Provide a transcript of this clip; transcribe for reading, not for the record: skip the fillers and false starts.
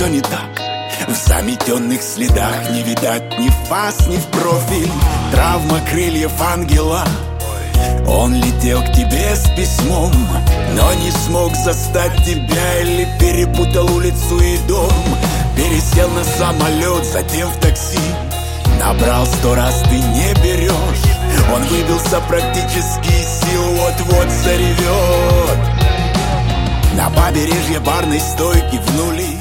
Все не так. В заметенных следах не видать ни в фас, ни в профиль. Травма крыльев ангела. Он летел к тебе с письмом, но не смог застать тебя. Или перепутал улицу и дом. Пересел на самолет, затем в такси. Набрал 100 раз, ты не берешь. Он выбился практически из сил, вот-вот заревет. На побережье барной стойки в нули